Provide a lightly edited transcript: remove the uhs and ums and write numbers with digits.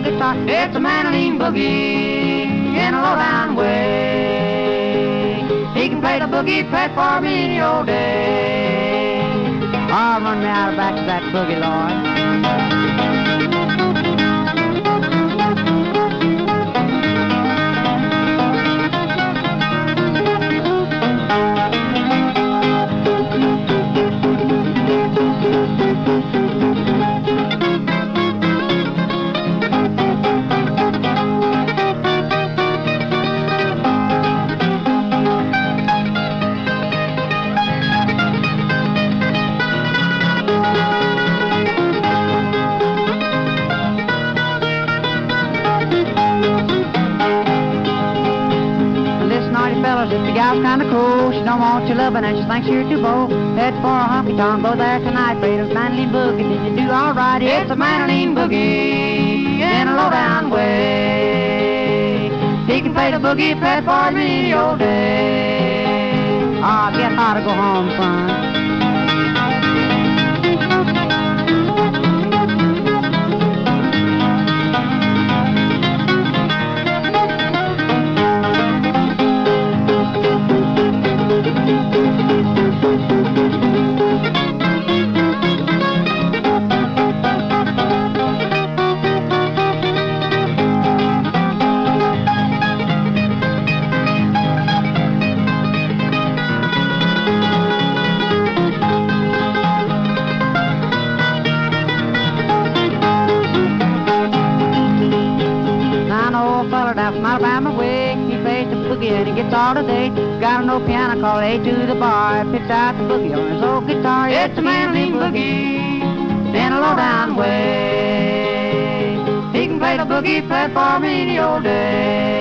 guitar. It's a mandolin boogie in a low-down way. He can play the boogie pet for me any old day. Oh, run me out of back to that boogie, Lord. Fellas, if the gal's kinda cool, she don't want your lovin' and she thinks you're too bold, head for a honky-tonk, go there tonight, play the mandolin boogie, then you do alright. It's a mandolin boogie in a low-down way. He can play the boogie pet for me any old day. Oh, get hot to go home, son. Down from Alabama way, he plays the boogie and he gets all the day. Got an old piano called A to the bar, picks out the boogie on his old guitar. It's a mandolin boogie in a low-down way. He can play the boogie pet for me any old day.